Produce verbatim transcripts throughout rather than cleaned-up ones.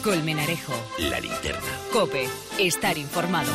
Colmenarejo. La Linterna. COPE. Estar informado.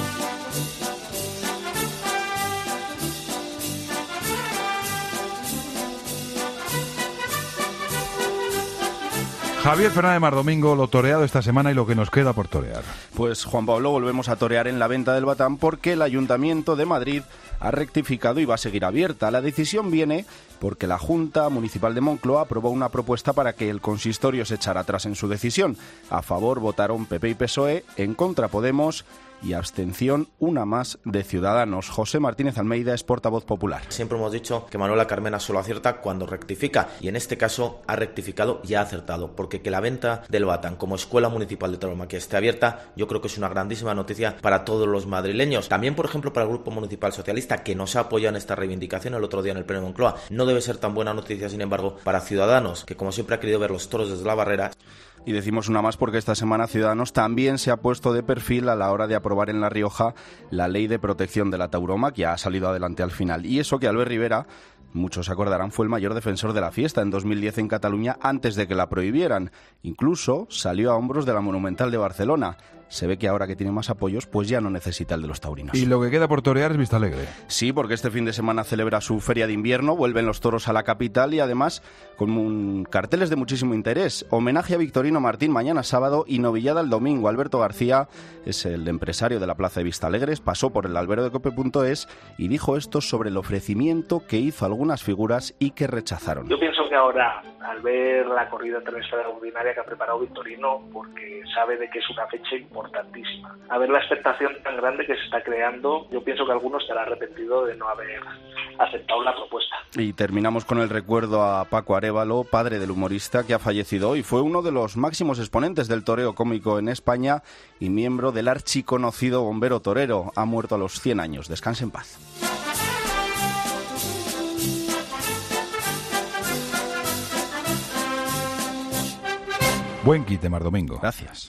Javier Fernández Mardomingo, lo toreado esta semana y lo que nos queda por torear. Pues Juan Pablo, volvemos a torear en la venta del Batán porque el Ayuntamiento de Madrid ha rectificado y va a seguir abierta. La decisión viene porque la Junta Municipal de Moncloa aprobó una propuesta para que el consistorio se echara atrás en su decisión. A favor votaron P P y P S O E, en contra Podemos y abstención una más de Ciudadanos. José Martínez Almeida es portavoz popular. Siempre hemos dicho que Manuela Carmena solo acierta cuando rectifica, y en este caso ha rectificado y ha acertado, porque que la venta del Batán como escuela municipal de tauromaquia esté abierta, yo creo que es una grandísima noticia para todos los madrileños. También, por ejemplo, para el Grupo Municipal Socialista, que nos ha apoyado en esta reivindicación el otro día en el Pleno de Moncloa. No debe ser tan buena noticia, sin embargo, para Ciudadanos, que como siempre ha querido ver los toros desde la barrera. Y decimos una más porque esta semana Ciudadanos también se ha puesto de perfil a la hora de aprobar en La Rioja la ley de protección de la tauromaquia. Ha salido adelante al final. Y eso que Albert Rivera, muchos se acordarán, fue el mayor defensor de la fiesta en dos mil diez en Cataluña antes de que la prohibieran. Incluso salió a hombros de la Monumental de Barcelona. Se ve que ahora que tiene más apoyos, pues ya no necesita el de los taurinos. Y lo que queda por torear es Vistalegre. Sí, porque este fin de semana celebra su feria de invierno, vuelven los toros a la capital y además con un carteles de muchísimo interés. Homenaje a Victorino Martín mañana sábado y novillada el domingo. Alberto García es el empresario de la plaza de Vistalegres, pasó por el albero de cope punto es y dijo esto sobre el ofrecimiento que hizo a algunas figuras y que rechazaron. Yo pienso que ahora, al ver la corrida terrestre ordinaria que ha preparado Victorino, porque sabe de que es una fecha importantísima, a ver la expectación tan grande que se está creando, yo pienso que algunos estarán arrepentidos de no haber aceptado la propuesta. Y terminamos con el recuerdo a Paco Arévalo, padre del humorista que ha fallecido hoy. Fue uno de los máximos exponentes del toreo cómico en España y miembro del archiconocido Bombero Torero. Ha muerto a los cien años. Descanse en paz. Buen quite, Mardomingo. Gracias.